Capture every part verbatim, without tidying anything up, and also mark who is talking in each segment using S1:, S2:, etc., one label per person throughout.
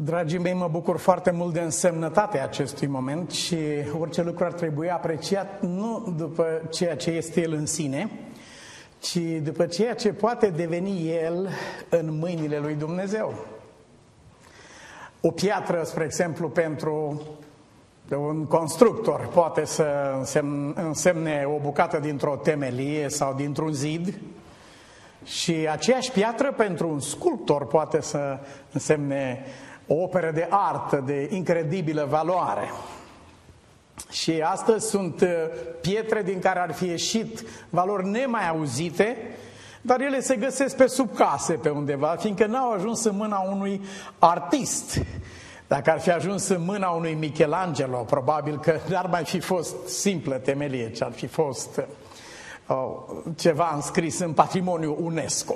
S1: Dragii mei, mă bucur foarte mult de însemnătatea acestui moment și orice lucru ar trebui apreciat nu după ceea ce este el în sine, ci după ceea ce poate deveni el în mâinile lui Dumnezeu. O piatră, spre exemplu, pentru un constructor poate să însemne o bucată dintr-o temelie sau dintr-un zid, și aceeași piatră pentru un sculptor poate să însemne o operă de artă de incredibilă valoare. Și astăzi sunt pietre din care ar fi ieșit valori nemai auzite, dar ele se găsesc pe sub case pe undeva, fiindcă n-au ajuns în mâna unui artist. Dacă ar fi ajuns în mâna unui Michelangelo, probabil că n-ar mai fi fost simplă temelie, ci ar fi fost oh, ceva înscris în patrimoniul UNESCO.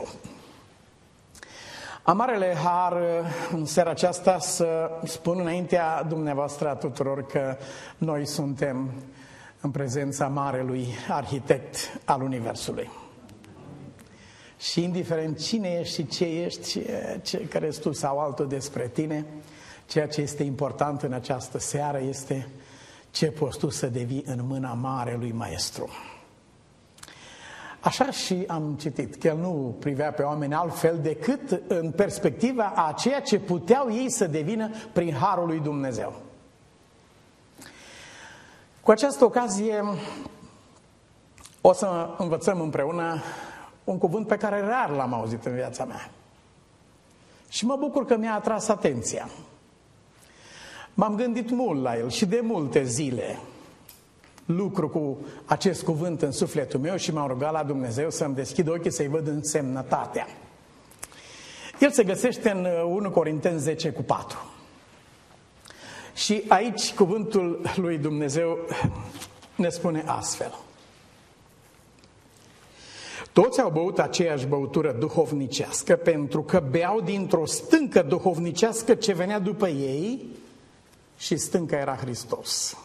S1: Am marele har în seara aceasta să spun înaintea dumneavoastră a tuturor că noi suntem în prezența marelui arhitect al Universului. Și indiferent cine ești și ce ești, ce crezi tu sau altul despre tine, ceea ce este important în această seară este ce poți tu să devii în mâna marelui Maestru. Așa și am citit că el nu privea pe oameni altfel decât în perspectiva a ceea ce puteau ei să devină prin harul lui Dumnezeu. Cu această ocazie o să învățăm împreună un cuvânt pe care rar l-am auzit în viața mea. Și mă bucur că mi-a atras atenția. M-am gândit mult la el și de multe zile lucru cu acest cuvânt în sufletul meu și m-am rugat la Dumnezeu să-mi deschid ochii să-i văd însemnătatea. El se găsește în unu Corinteni zece cu patru. Și aici cuvântul lui Dumnezeu ne spune astfel. Toți au băut aceeași băutură duhovnicească pentru că beau dintr-o stâncă duhovnicească ce venea după ei și stânca era Hristos.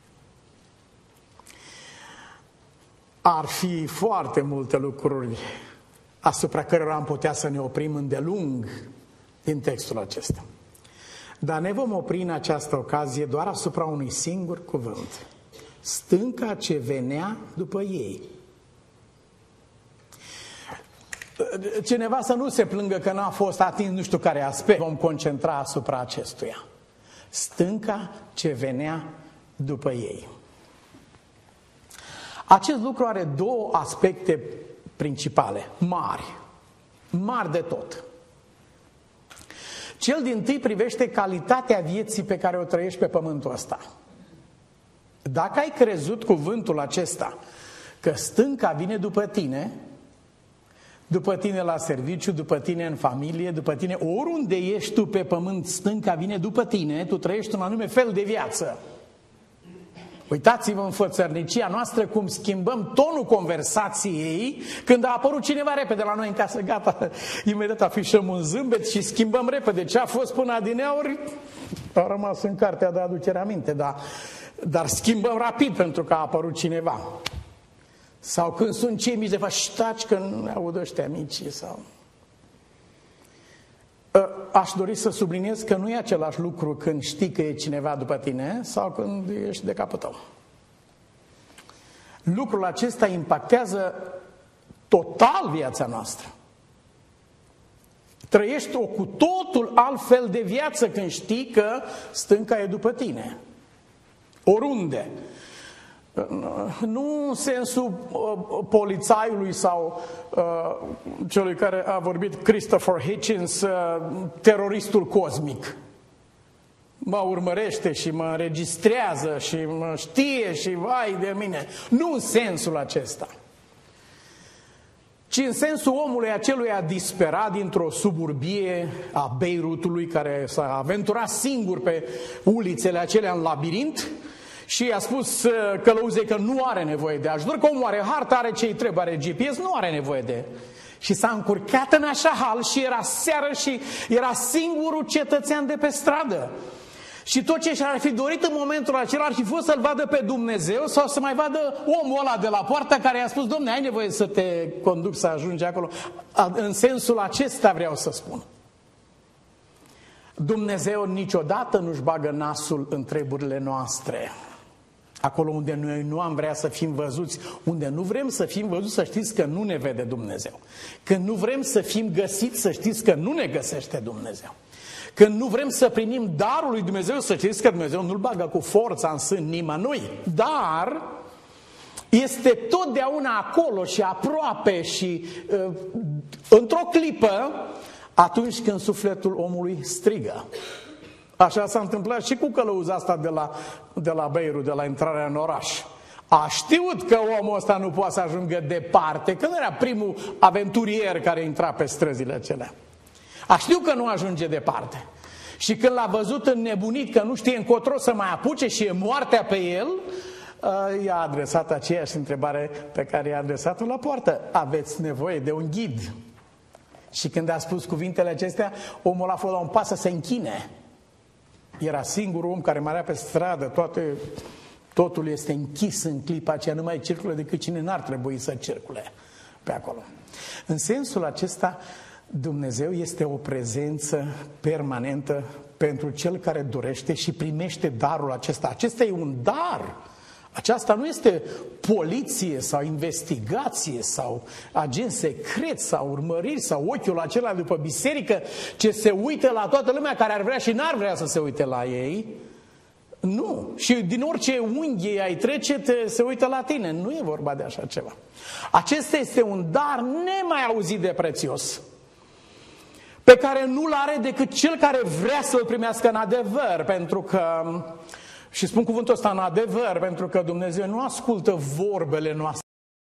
S1: Ar fi foarte multe lucruri asupra cărora am putea să ne oprim îndelung din textul acesta. Dar ne vom opri în această ocazie doar asupra unui singur cuvânt. Stânca ce venea după ei. Cineva să nu se plângă că n-a fost atins nu știu care aspect. Vom concentra asupra acestuia. Stânca ce venea după ei. Acest lucru are două aspecte principale, mari, mari de tot. Cel dintâi privește calitatea vieții pe care o trăiești pe pământul ăsta. Dacă ai crezut cuvântul acesta, că stânca vine după tine, după tine la serviciu, după tine în familie, după tine oriunde ești tu pe pământ, stânca vine după tine, tu trăiești un anume fel de viață. Uitați-vă în fățărnicia noastră cum schimbăm tonul conversației când a apărut cineva repede la noi în casă, gata, imediat afișăm un zâmbet și schimbăm repede. Ce a fost până adineauri a rămas în cartea de aducere aminte, dar, dar schimbăm rapid pentru că a apărut cineva. Sau când sunt cei mici de fapt, ștaci că nu ne aud ăștia mici sau... Aș dori să subliniez că nu e același lucru când știi că e cineva după tine sau când ești de capul tău. Lucrul acesta impactează total viața noastră. Trăiești o cu totul altfel de viață când știi că stânca e după tine. Oriunde. Nu în sensul uh, polițaiului sau uh, celui care a vorbit Christopher Hitchens, uh, teroristul cosmic. Mă urmărește și mă înregistrează și mă știe și vai de mine. Nu în sensul acesta, ci în sensul omului aceluia disperat dintr-o suburbie a Beirutului, care s-a aventurat singur pe ulițele acelea în labirint și a spus călăuzei că nu are nevoie de ajutor, că omul are hartă, are ce-i trebuie, are G P S, nu are nevoie de... Și s-a încurcat în așa hal și era seară și era singurul cetățean de pe stradă. Și tot ce și-ar fi dorit în momentul acela ar fi fost să-L vadă pe Dumnezeu sau să mai vadă omul ăla de la poartă care i-a spus: Dom'le, ai nevoie să te conduc să ajungi acolo. În sensul acesta vreau să spun. Dumnezeu niciodată nu-și bagă nasul în treburile noastre. Acolo unde noi nu am vrea să fim văzuți, unde nu vrem să fim văzuți, să știți că nu ne vede Dumnezeu. Când nu vrem să fim găsiți, să știți că nu ne găsește Dumnezeu. Când nu vrem să primim darul lui Dumnezeu, să știți că Dumnezeu nu-l bagă cu forța în sân nimănui. Dar este totdeauna acolo și aproape și uh, într-o clipă atunci când sufletul omului strigă. Așa s-a întâmplat și cu călăuza asta de la, de la Beirut, de la intrarea în oraș. A știut că omul ăsta nu poate să ajungă departe, că nu era primul aventurier care intra pe străzile acelea. A știut că nu ajunge departe. Și când l-a văzut înnebunit, că nu știe încotro să mai apuce și e moartea pe el, i-a adresat aceeași întrebare pe care i-a adresat-o la poartă. Aveți nevoie de un ghid? Și când a spus cuvintele acestea, omul a fost la un pas să se închine. Era singurul om care mai era pe stradă, toate, totul este închis în clipa aceea, nu mai circulă decât cine n-ar trebui să circule pe acolo. În sensul acesta, Dumnezeu este o prezență permanentă pentru cel care dorește și primește darul acesta. Acesta e un dar. Aceasta nu este poliție sau investigație sau agent secret sau urmăriri sau ochiul acela după biserică ce se uită la toată lumea care ar vrea și n-ar vrea să se uite la ei. Nu. Și din orice unghi ai trece, te, se uită la tine. Nu e vorba de așa ceva. Acesta este un dar nemai auzit de prețios, pe care nu-l are decât cel care vrea să-l primească în adevăr, pentru că, și spun cuvântul ăsta în adevăr, pentru că Dumnezeu nu ascultă vorbele noastre.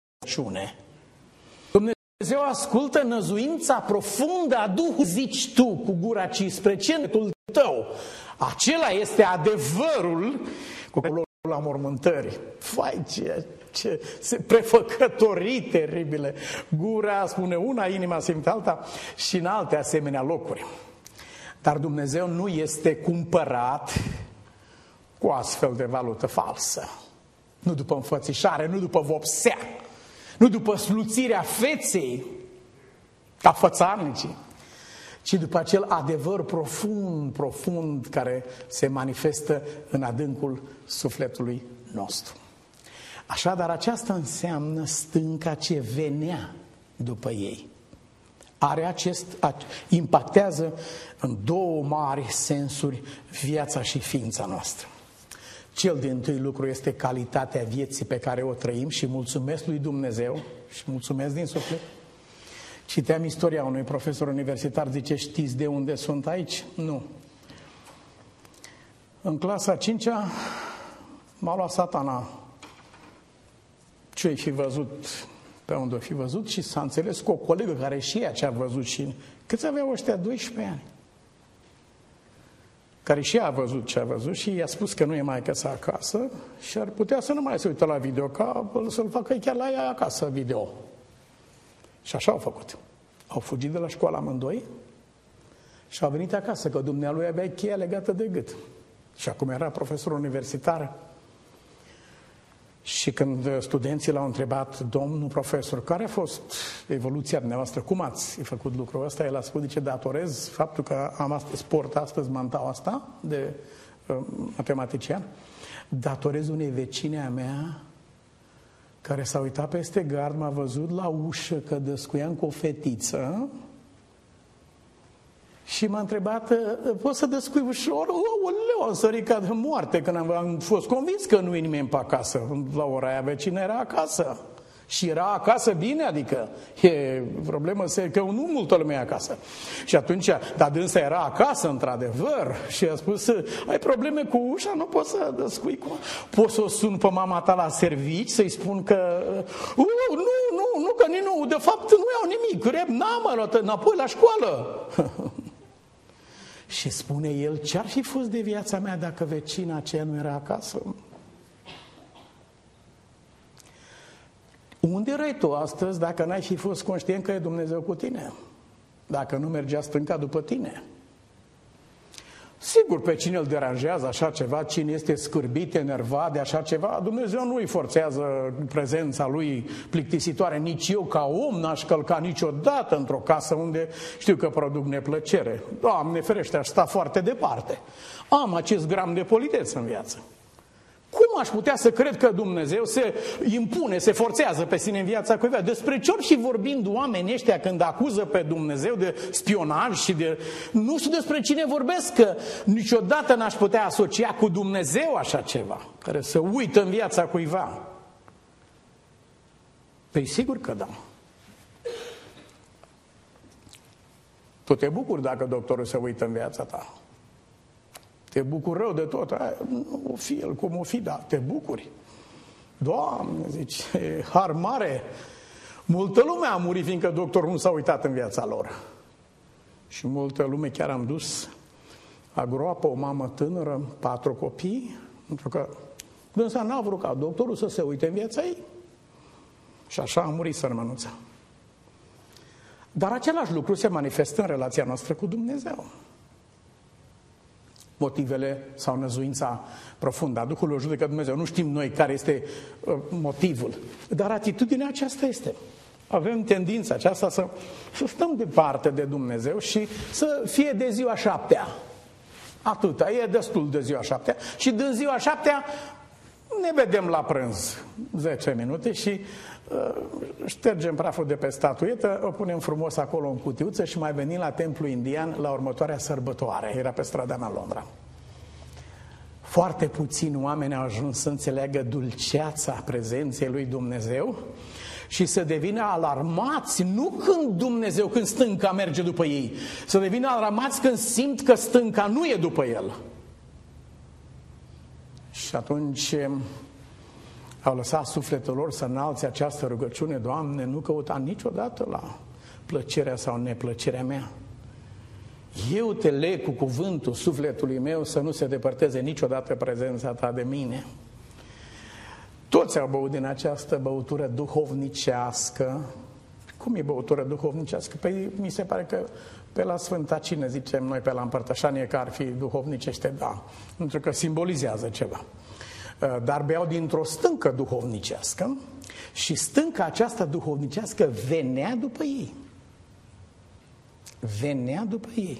S1: Dumnezeu ascultă năzuința profundă a Duhului, zici tu cu gura, ci spre centul tău. Acela este adevărul cu la mormântării. Fai, ce, ce se prefăcătorii teribile. Gura spune una, inima simte alta și în alte asemenea locuri. Dar Dumnezeu nu este cumpărat cu astfel de valută falsă. Nu după înfățișare, nu după vopsea, nu după sluțirea feței, ca fățarnicii, ci după acel adevăr profund, profund care se manifestă în adâncul sufletului nostru. Așadar, aceasta înseamnă stânca ce venea după ei. Are acest, impactează în două mari sensuri viața și ființa noastră. Cel dintâi lucru este calitatea vieții pe care o trăim și mulțumesc lui Dumnezeu și mulțumesc din suflet. Citeam istoria unui profesor universitar, zice, știți de unde sunt aici? Nu. În clasa a cincea m-a luat Satana ce-ai fi văzut, pe unde o fi văzut, și s-a înțeles cu o colegă care și ea ce a văzut și câți aveau ăștia, doisprezece ani, care și ea a văzut ce a văzut și i-a spus că nu e maică sa acasă și ar putea să nu mai se uită la video, ca să-l facă chiar la ea acasă video. Și așa au făcut. Au fugit de la școală amândoi și au venit acasă, că dumnealui avea cheia legată de gât. Și acum era profesor universitar. Și când studenții l-au întrebat, domnul profesor, care a fost evoluția dumneavoastră? Cum ați făcut lucrul ăsta? El a spus, zice, datorez faptul că am astăzi, sport astăzi mantaua asta de uh, matematician, datorez unei vecine a mea care s-a uitat peste gard, m-a văzut la ușă că dăscuiam cu o fetiță și m-a întrebat, poți să dăscui ușor? Oleu, am sărit ca de moarte când am, am fost convins că nu e nimeni pe acasă. La ora aia vecina era acasă. Și era acasă bine, adică e problemă că nu multă lume e acasă. Și atunci, dar dânsa era acasă, într-adevăr, și a spus, ai probleme cu ușa, nu poți să dăscui cu... Poți să o sun pe mama ta la servici, să-i spun că... Uh, nu, nu, nu, că nu, de fapt nu iau nimic, rep, n-am mă luat înapoi la școală. Și spune el, ce-ar fi fost de viața mea dacă vecina aceea nu era acasă? Unde erai tu astăzi dacă n-ai fi fost conștient că e Dumnezeu cu tine? Dacă nu mergea stânca după tine? Sigur, pe cine îl deranjează așa ceva, cine este scârbit, enervat de așa ceva, Dumnezeu nu îi forțează prezența lui plictisitoare. Nici eu ca om n-aș călca niciodată într-o casă unde știu că produc neplăcere. Doamne ferește, aș sta foarte departe. Am acest gram de politeță în viață. Cum aș putea să cred că Dumnezeu se impune, se forțează pe sine în viața cuiva? Despre ce ori și vorbind oamenii ăștia când acuză pe Dumnezeu de spionaj și de... Nu știu despre cine vorbesc, că niciodată n-aș putea asocia cu Dumnezeu așa ceva, care să uită în viața cuiva. Păi sigur că da. Tu te bucuri dacă doctorul se uită în viața ta. Te bucuri rău de tot. O fi el cum o fi, dar te bucuri. Doamne, zice, har mare. Multă lume a murit fiindcă doctorul nu s-a uitat în viața lor. Și multă lume, chiar am dus la groapă o mamă tânără, patru copii, pentru că dânsa n-a vrut ca doctorul să se uite în viața ei. Și așa a murit sărmănuța. Dar același lucru se manifestă în relația noastră cu Dumnezeu. Motivele sau năzuința profundă a Duhului o judecă Dumnezeu. Nu știm noi care este motivul, dar atitudinea aceasta este. Avem tendința aceasta să, să stăm departe de Dumnezeu și să fie de ziua șaptea. Atâta, e destul de ziua șaptea. Și din ziua șaptea ne vedem la prânz zece minute și uh, ștergem praful de pe statuetă, o punem frumos acolo în cutiuță și mai venim la templu indian la următoarea sărbătoare. Era pe strada mea Londra. Foarte puțini oameni au ajuns să înțeleagă dulceața prezenței lui Dumnezeu și să devină alarmați, nu când Dumnezeu, când stânca merge după ei, să devină alarmați când simt că stânca nu e după el. Și atunci au lăsat sufletul lor să înalțe această rugăciune: Doamne, nu căuta niciodată la plăcerea sau neplăcerea mea. Eu te leg cu cuvântul sufletului meu să nu se depărteze niciodată prezența ta de mine. Toți au băut din această băutură duhovnicească. Cum e băutură duhovnicească? Păi mi se pare că pe la Sfânta Cină, zicem noi, pe la împărtășanie, că ar fi duhovnicește, da, pentru că simbolizează ceva. Dar beau dintr-o stâncă duhovnicească și stânca aceasta duhovnicească venea după ei. Venea după ei.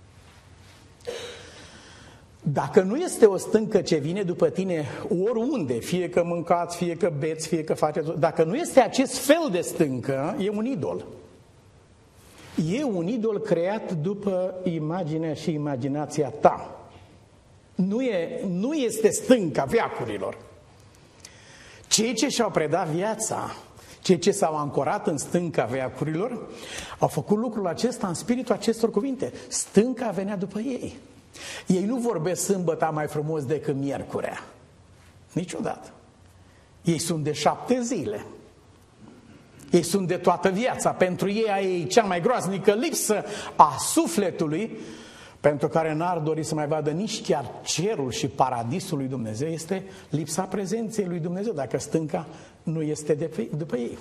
S1: Dacă nu este o stâncă ce vine după tine oriunde, fie că mâncați, fie că beți, fie că faceți, dacă nu este acest fel de stâncă, e un idol. E un idol creat după imaginea și imaginația ta. Nu, e, nu este stânca veacurilor. Cei ce și-au predat viața, cei ce s-au ancorat în stânca veacurilor, au făcut lucrul acesta în spiritul acestor cuvinte. Stânca venea după ei. Ei nu vorbesc sâmbăta mai frumos decât miercurea. Niciodată. Ei sunt de șapte zile. Ei sunt de toată viața. Pentru ei e cea mai groaznică lipsă a sufletului, pentru care n-ar dori să mai vadă nici chiar cerul și paradisul lui Dumnezeu, este lipsa prezenței lui Dumnezeu, dacă stânca nu este de pe, după ei.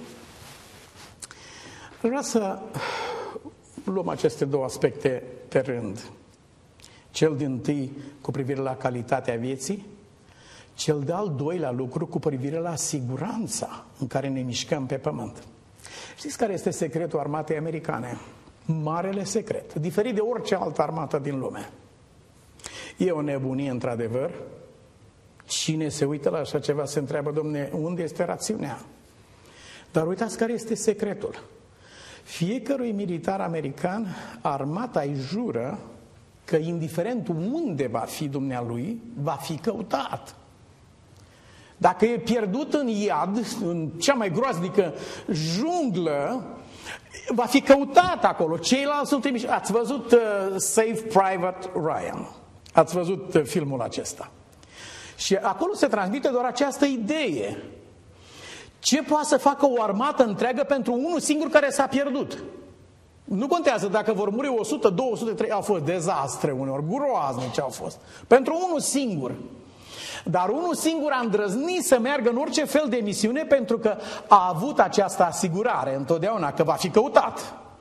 S1: Vreau să luăm aceste două aspecte pe rând. Cel dintâi cu privire la calitatea vieții, cel de-al doilea lucru cu privire la siguranța în care ne mișcăm pe pământ. Știți care este secretul armatei americane? Marele secret, diferit de orice altă armată din lume. E o nebunie, într-adevăr. Cine se uită la așa ceva se întreabă: Dom'le, unde este rațiunea? Dar uitați care este secretul. Fiecărui militar american, armata îi jură că indiferent unde va fi dumnealui, va fi căutat. Dacă e pierdut în iad, în cea mai groaznică junglă, va fi căutat acolo. Ceilalți sunt trimiși. Ați văzut uh, Save Private Ryan? Ați văzut uh, filmul acesta? Și acolo se transmite doar această idee. Ce poate să facă o armată întreagă pentru unul singur care s-a pierdut? Nu contează dacă vor muri o sută, două sute, trei sute, au fost dezastre uneori, groaznice au fost. Pentru unul singur. Dar unul singur a îndrăznit să meargă în orice fel de misiune pentru că a avut această asigurare întotdeauna că va fi căutat.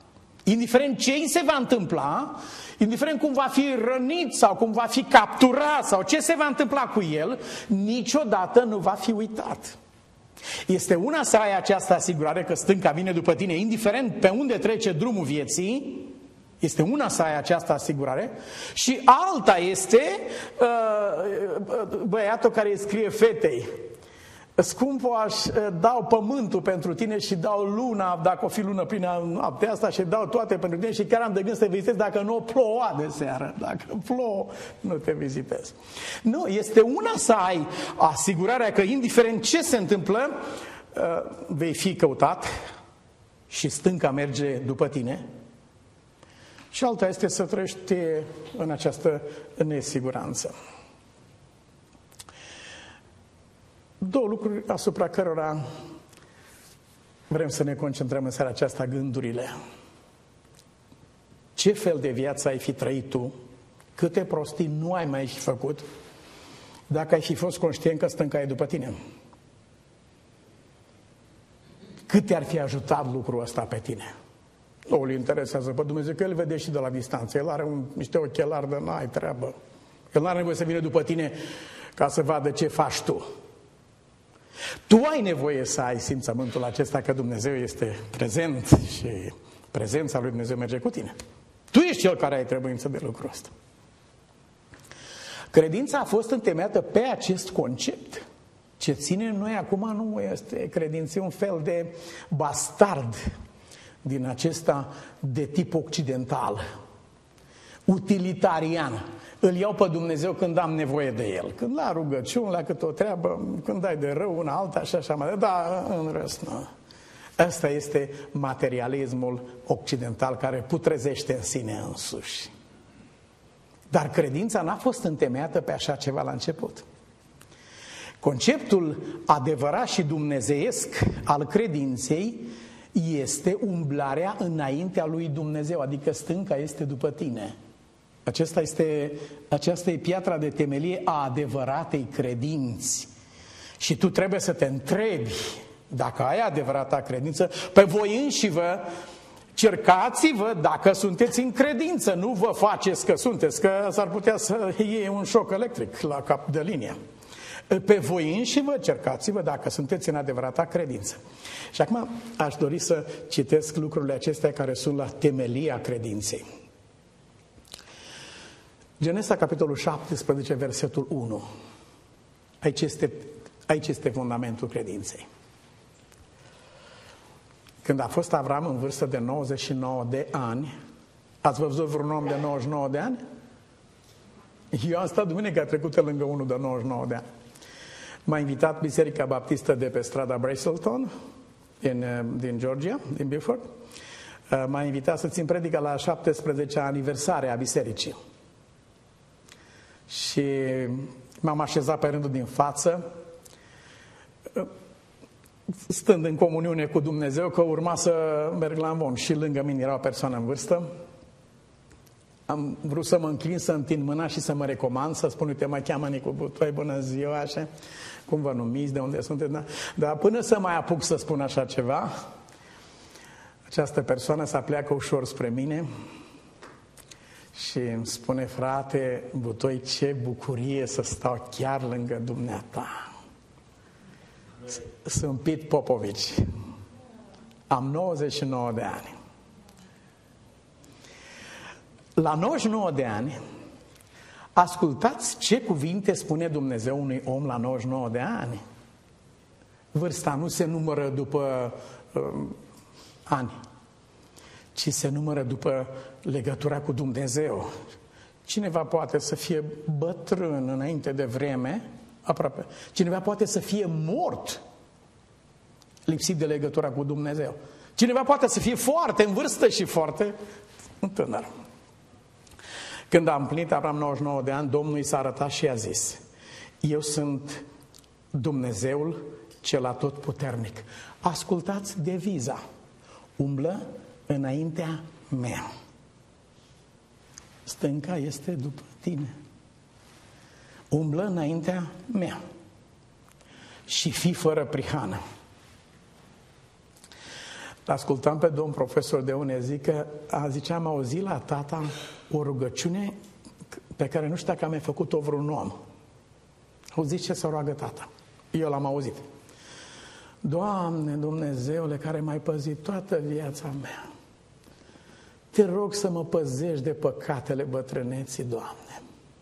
S1: Indiferent ce îi se va întâmpla, indiferent cum va fi rănit sau cum va fi capturat sau ce se va întâmpla cu el, niciodată nu va fi uitat. Este una să ai această asigurare că stânca vine după tine, indiferent pe unde trece drumul vieții, este una să ai această asigurare, și alta este uh, băiatul care îi scrie fetei: scumpo, aș dau pământul pentru tine și dau luna, dacă o fi lună plină noaptea asta, și dau toate pentru tine, și chiar am de gând să te vizitez dacă nu ploua de seară. Dacă plouă, nu te vizitez. Nu, este una să ai asigurarea că indiferent ce se întâmplă, vei fi căutat și stânca merge după tine. Și alta este să trăiești în această nesiguranță. Două lucruri asupra cărora vrem să ne concentrăm în seara aceasta: gândurile. Ce fel de viață ai fi trăit tu? Câte prostii nu ai mai fi făcut dacă ai fi fost conștient că stânca e după tine? Cât te-ar fi ajutat lucrul ăsta pe tine? Nu îl interesează pe Dumnezeu, că El vede și de la distanță. El are un, niște ochelari de n-ai treabă. El nu are nevoie să vină după tine ca să vadă ce faci tu. Tu ai nevoie să ai simțământul acesta că Dumnezeu este prezent și prezența lui Dumnezeu merge cu tine. Tu ești cel care ai trebuință de lucrul ăsta. Credința a fost întemeiată pe acest concept. Ce ținem noi acum nu este credință, un fel de bastard din acesta de tip occidental, utilitarian. Îl iau pe Dumnezeu când am nevoie de El. Când la rugăciuni, la câte o treabă, când ai de rău una alta și așa mai departe. Dar în rest, nu. Ăsta este materialismul occidental care putrezește în sine însuși. Dar credința n-a fost întemeiată pe așa ceva la început. Conceptul adevărat și dumnezeiesc al credinței este umblarea înaintea lui Dumnezeu, adică stânca este după tine. Acesta este, aceasta e piatra de temelie a adevăratei credinți. Și tu trebuie să te întrebi dacă ai adevărata credință. Pe voi înșivă cercați-vă dacă sunteți în credință. Nu vă faceți că sunteți, că s-ar putea să iei un șoc electric la cap de linie. Pe voi înșivă cercați-vă dacă sunteți în adevărata credință. Și acum aș dori să citesc lucrurile acestea care sunt la temelia credinței. Genesa, capitolul șaptesprezece, versetul unu. Aici este, aici este fundamentul credinței. Când a fost Avram în vârstă de nouăzeci și nouă de ani, ați văzut vreun om de nouăzeci și nouă de ani? Eu am stat duminica trecută lângă unul de nouăzeci și nouă de ani. M-a invitat Biserica Baptistă de pe strada Brazelton, din, din Georgia, din Beaufort. M-a invitat să țin predica la șaptesprezecea aniversare a bisericii. Și m-am așezat pe rândul din față, stând în comuniune cu Dumnezeu, că urma să merg la învon. Și lângă mine era o persoană în vârstă. Am vrut să mă înclin, să întind mâna și să mă recomand, să spun: uite, mă cheamă Nicu Butoi, bună ziua, așa, cum vă numiți, de unde sunteți? Da? Dar până să mai apuc să spun așa ceva, această persoană se apleacă ușor spre mine și îmi spune: frate Butoi, ce bucurie să stau chiar lângă dumneata. Sunt Pit Popovici. Am nouăzeci și nouă de ani. La nouăzeci și nouă de ani, ascultați ce cuvinte spune Dumnezeu unui om la nouăzeci și nouă de ani. Vârsta nu se numără după uh, ani, ci se numără după legătura cu Dumnezeu. Cineva poate să fie bătrân înainte de vreme, aproape. Cineva poate să fie mort, lipsit de legătura cu Dumnezeu. Cineva poate să fie foarte în vârstă și foarte tânăr. Când a împlinit Avram nouăzeci și nouă de ani, Domnul i s-a arătat și i-a zis: eu sunt Dumnezeul cel atotputernic. Ascultați deviza: umblă înaintea mea. Stânca este după tine. Umblă înaintea mea și fii fără prihană. Ascultam pe domn profesor de une, zic că a, zicea, am auzit la tata o rugăciune pe care nu știu dacă a mai făcut-o vreun om. Auziți ce se roagă tata? Eu l-am auzit. Doamne, Dumnezeule, care m-ai păzit toată viața mea, te rog să mă păzești de păcatele bătrâneții, Doamne.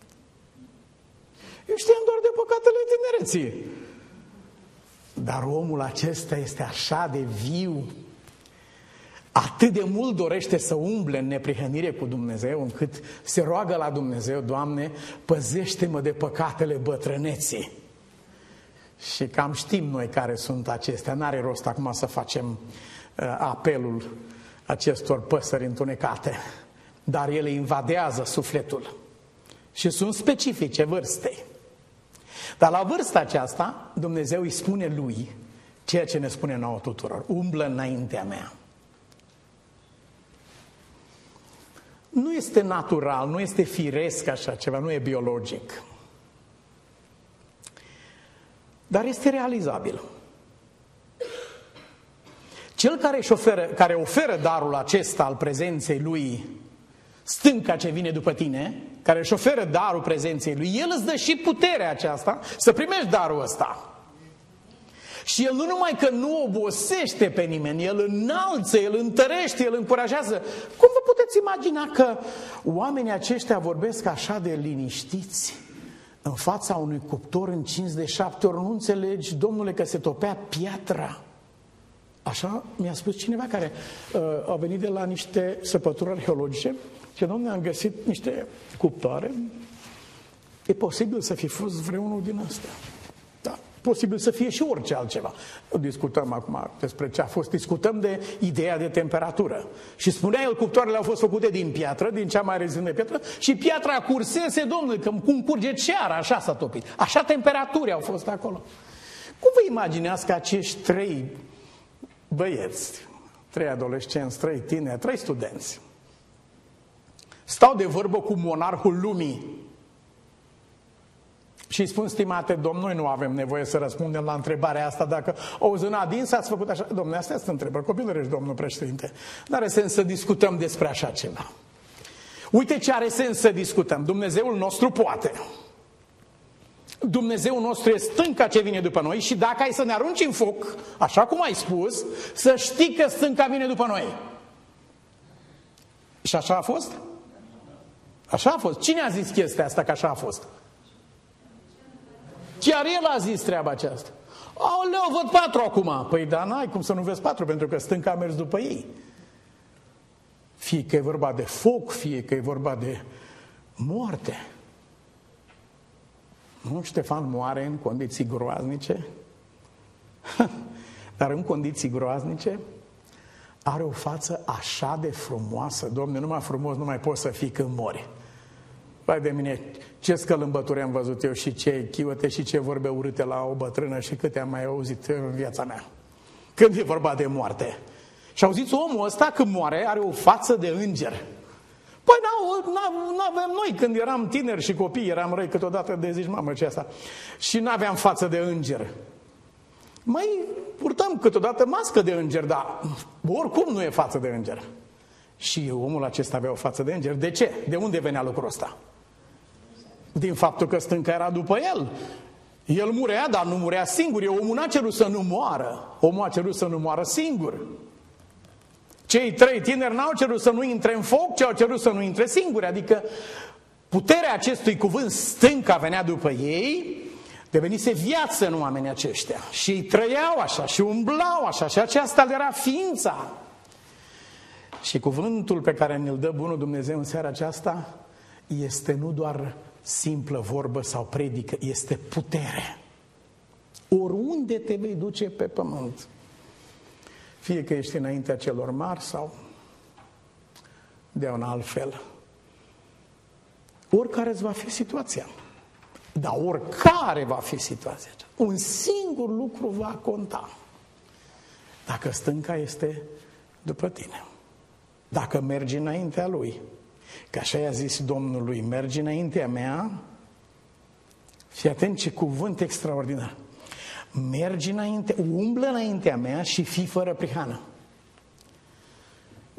S1: Eu știam doar de păcatele tinereții. Dar omul acesta este așa de viu, atât de mult dorește să umble în neprihănire cu Dumnezeu, încât se roagă la Dumnezeu, Doamne, păzește-mă de păcatele bătrâneții. Și cam știm noi care sunt acestea. N-are rost acum să facem uh, apelul acestor păsări întunecate, dar ele invadează sufletul și sunt specifice vârstei. Dar la vârsta aceasta, Dumnezeu îi spune lui ceea ce ne spune nouă tuturor: umblă înaintea mea. Nu este natural, nu este firesc așa ceva, nu e biologic. Dar este realizabil. Cel care, își oferă, care oferă darul acesta al prezenței lui, stânca ce vine după tine, care își oferă darul prezenței lui, el îți dă și puterea aceasta să primești darul ăsta. Și el nu numai că nu obosește pe nimeni, el înalță, el întărește, el încurajează. Cum vă puteți imagina că oamenii aceștia vorbesc așa de liniștiți în fața unui cuptor încins de șapte ori? Nu înțelegi, domnule, că se topea piatra? Așa mi-a spus cineva care uh, a venit de la niște săpături arheologice și, domnule, am găsit niște cuptoare. E posibil să fi fost vreunul din astea. Da, posibil să fie și orice altceva. Discutăm acum despre ce a fost, discutăm de ideea de temperatură. Și spunea el, cuptoarele au fost făcute din piatră, din cea mai rezistentă piatră, și piatra cursese, domnule, că cum curge ceara, așa s-a topit. Așa temperaturi au fost acolo. Cum vă imaginați că acești trei băieți, trei adolescenți, trei tineri, trei studenți, stau de vorbă cu monarhul lumii și îi spun: stimate domn, noi nu avem nevoie să răspundem la întrebarea asta dacă auzi în adins ați făcut așa. Domnule, astea sunt întrebări copilărești, domnul președinte. N-are sens să discutăm despre așa ceva. Uite ce are sens să discutăm. Dumnezeul nostru poate. Dumnezeul nostru e stânca ce vine după noi și dacă ai să ne arunci în foc, așa cum ai spus, să știi că stânca vine după noi. Și așa a fost? Așa a fost. Cine a zis chestia asta că așa a fost? Chiar el a zis treaba aceasta. Aoleu, văd patru acum. Păi da, n-ai cum să nu vezi patru, pentru că stânca a mers după ei. Fie că e vorba de foc, fie că e vorba de moarte. Nu, Ștefan moare în condiții groaznice, dar în condiții groaznice are o față așa de frumoasă. Dom'le, numai frumos nu mai poți să fii când mori. Vai de mine, ce scălâmbături am văzut eu și ce chiote și ce vorbe urâte la o bătrână și câte am mai auzit în viața mea. Când e vorba de moarte. Și auziți, omul ăsta când moare are o față de înger. Păi n-aveam noi, când eram tineri și copii, eram răi câteodată de zici, mamă, ce asta? Și n-aveam față de înger. Mai purtăm câteodată mască de înger, dar oricum nu e față de înger. Și omul acesta avea o față de înger. De ce? De unde venea lucrul ăsta? Din faptul că stânca era după el. El murea, dar nu murea singur. Omul n-a cerut să nu moară. Omul a cerut să nu moară singur. Cei trei tineri n-au cerut să nu intre în foc, ci au cerut să nu intre singuri. Adică puterea acestui cuvânt, stânca, venea după ei, devenise viață în oamenii aceștia. Și ei trăiau așa, și umblau așa, și aceasta le era ființa. Și cuvântul pe care ne-l dă bunul Dumnezeu în seara aceasta este nu doar simplă vorbă sau predică, este putere. Oriunde te vei duce pe pământ, fie că ești înaintea celor mari sau de un alt fel, oricare îți va fi situația, dar oricare va fi situația, un singur lucru va conta: dacă stânca este după tine, dacă mergi înaintea lui. Că așa i-a zis Domnului: mergi înaintea mea. Fii atent ce cuvânt extraordinar. Mergi înainte, umblă înaintea mea și fii fără prihană.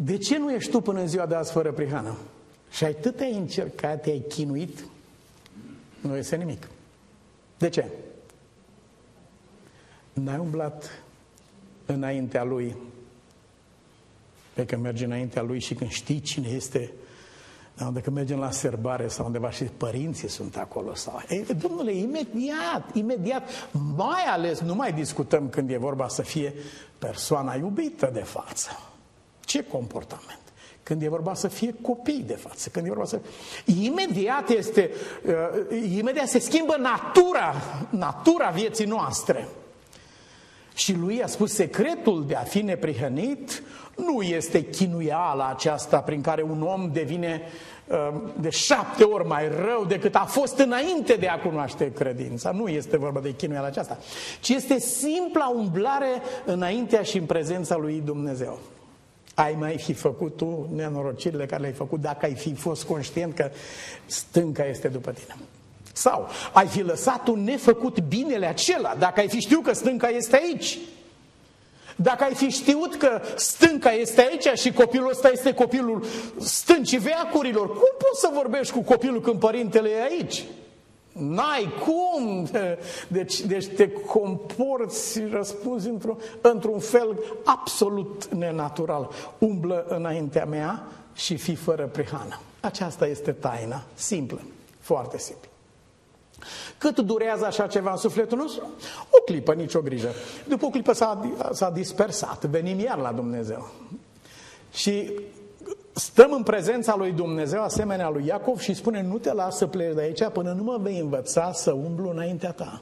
S1: de ce nu ești tu până în ziua de azi fără prihană? Și ai atât ai încercat, te-ai chinuit, nu iese nimic. De ce? N-ai umblat înaintea Lui. Pe că mergi înaintea Lui și când știi cine este, dacă mergem la serbare sau undeva și părinții sunt acolo. Sau, ei, Domnule, imediat, imediat, mai ales nu mai discutăm când e vorba să fie persoana iubită de față. Ce comportament? Când e vorba să fie copii de față, când e vorba să... Imediat este, uh, imediat se schimbă natura, natura vieții noastre. Și lui a spus, secretul de a fi neprihănit nu este chinuiala aceasta prin care un om devine uh, de șapte ori mai rău decât a fost înainte de a cunoaște credința. Nu este vorba de chinuiala aceasta, ci este simpla umblare înaintea și în prezența lui Dumnezeu. Ai mai fi făcut tu nenorocirile care le-ai făcut dacă ai fi fost conștient că stânca este după tine? Sau ai fi lăsat tu nefăcut binele acela dacă ai fi știut că stânca este aici? Dacă ai fi știut că stânca este aici și copilul ăsta este copilul stâncii veacurilor, cum poți să vorbești cu copilul când părintele e aici? N-ai cum! Deci, deci te comporți și răspunzi într-un, într-un fel absolut nenatural. Umblă înaintea mea și fii fără prihană. Aceasta este taina, simplă, foarte simplă. Cât durează așa ceva în sufletul nostru? O clipă, nicio grijă. După o clipă s-a, s-a dispersat, venim iar la Dumnezeu. Și stăm în prezența lui Dumnezeu, asemenea lui Iacov, și spune, nu te las să pleci de aici până nu mă vei învăța să umblu înaintea ta.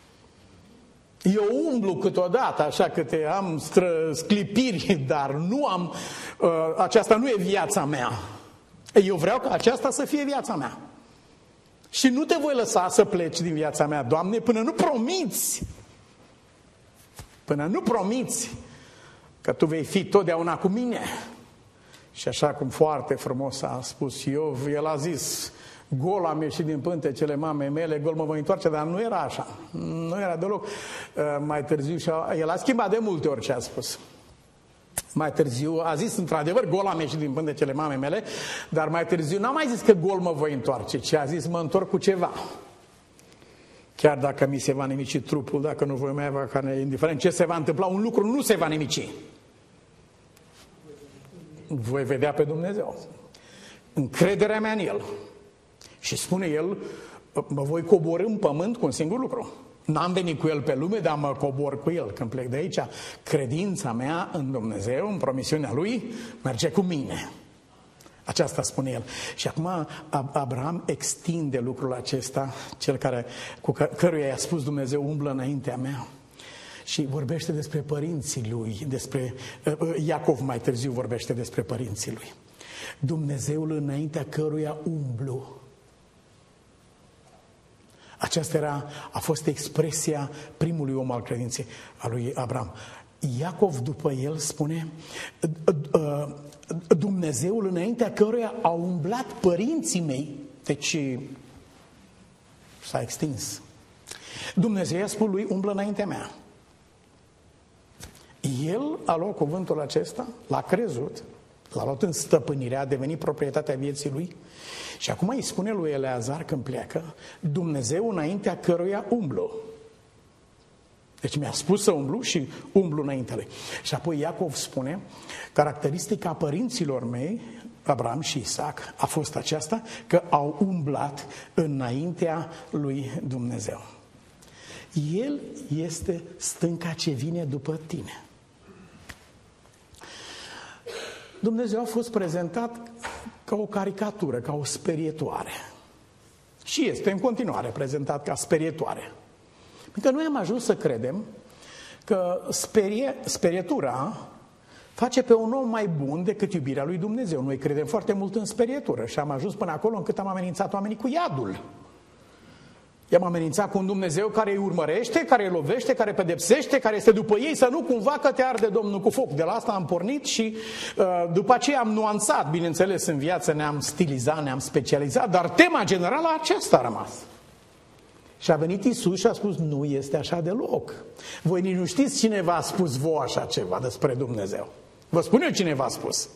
S1: Eu umblu câteodată, așa câte am stră, sclipiri, dar nu am, uh, aceasta nu e viața mea. Eu vreau ca aceasta să fie viața mea. Și nu te voi lăsa să pleci din viața mea, Doamne, până nu promiți, până nu promiți că Tu vei fi totdeauna cu mine. Și așa cum foarte frumos a spus Iov, el a zis, gol am ieșit din pântecele mamei mele, gol mă voi întoarce, dar nu era așa, nu era deloc. Mai târziu, el a schimbat de multe ori ce a spus. Mai târziu a zis, într-adevăr, gol am ieșit din pântecele mamei mele, dar mai târziu n-a mai zis că gol mă voi întoarce, ci a zis, mă întorc cu ceva. Chiar dacă mi se va nimici trupul, dacă nu voi mai avea carne, indiferent ce se va întâmpla, un lucru nu se va nimici. Voi vedea pe Dumnezeu. Încrederea mea în El. Și spune El, mă voi coborî în pământ cu un singur lucru. N-am venit cu El pe lume, dar mă cobor cu El când plec de aici. Credința mea în Dumnezeu, în promisiunea Lui, merge cu mine. Aceasta spune El. Și acum Abraham extinde lucrul acesta, cel care, cu căruia i-a spus Dumnezeu, umblă înaintea mea. Și vorbește despre părinții lui, despre Iacov mai târziu vorbește despre părinții lui. Dumnezeul înaintea căruia umblu. Aceasta era, a fost expresia primului om al credinței, a lui Abraham. Iacov după el spune, Dumnezeul înaintea căruia au umblat părinții mei. Deci s-a extins. Dumnezeu i-a spus lui, umblă înaintea mea. El a luat cuvântul acesta, l-a crezut, l-a luat în stăpânire, a devenit proprietatea vieții lui și acum îi spune lui Eleazar când pleacă, Dumnezeu înaintea căruia umblu. Deci mi-a spus să umblu și umblu înaintea lui. Și apoi Iacov spune, caracteristica părinților mei, Abraham și Isaac, a fost aceasta, că au umblat înaintea lui Dumnezeu. El este stânca ce vine după tine. Dumnezeu a fost prezentat ca o caricatură, ca o sperietoare. Și este în continuare prezentat ca sperietoare. Pentru că noi am ajuns să credem că sperie, sperietura face pe un om mai bun decât iubirea lui Dumnezeu. Noi credem foarte mult în sperietură și am ajuns până acolo încât am amenințat oamenii cu iadul. I-am amenințat cu un Dumnezeu care îi urmărește, care îi lovește, care pedepsește, care este după ei, să nu cumva că te arde Domnul cu foc. De la asta am pornit și uh, după aceea am nuanțat, bineînțeles, în viață ne-am stilizat, ne-am specializat, dar tema generală aceasta a rămas. Și a venit Iisus și a spus, nu este așa deloc. Voi nici nu știți cine v-a spus vouă așa ceva despre Dumnezeu. Vă spun eu cine v-a spus.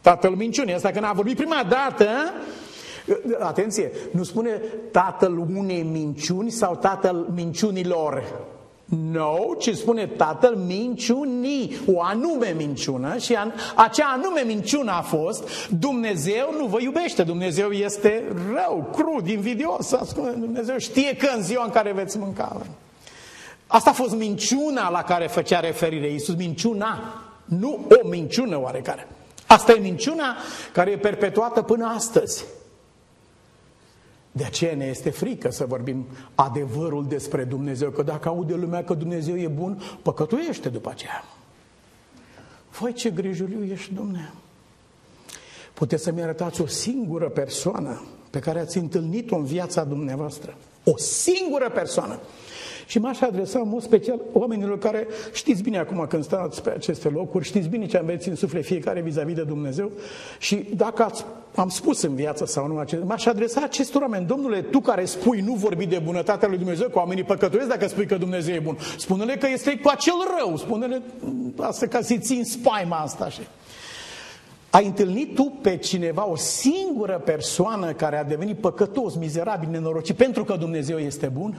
S1: Tatăl minciunii. Asta când a vorbit prima dată, atenție, nu spune tatăl unei minciuni sau tatăl minciunilor. No, ci spune tatăl minciunii, o anume minciună, și an, acea anume minciună a fost: Dumnezeu nu vă iubește, Dumnezeu este rău, crud, invidios, Dumnezeu știe că în ziua în care veți mânca. Asta a fost minciuna la care făcea referire Iisus, minciuna, nu o minciună oarecare. Asta e minciuna care e perpetuată până astăzi. De aceea ne este frică să vorbim adevărul despre Dumnezeu, că dacă aude lumea că Dumnezeu e bun, păcătuiește după aceea. Voi ce grijuliu ești, Dumnezeu! Puteți să-mi arătați o singură persoană pe care ați întâlnit-o în viața dumneavoastră. O singură persoană. Și m-aș adresa în mod special oamenilor care știți bine acum când stați pe aceste locuri, știți bine ce aveți în suflet fiecare vis-a-vis de Dumnezeu, și dacă ați, am spus în viață sau nu, m-aș adresa acestor oameni: Domnule, tu care spui nu vorbi de bunătatea lui Dumnezeu, că oamenii păcătuiesc dacă spui că Dumnezeu e bun, spune-le că este cu acel rău, spune-le asta ca să-i ții în spaima asta. Și ai întâlnit tu pe cineva, o singură persoană care a devenit păcătos, mizerabil, nenorocit pentru că Dumnezeu este bun?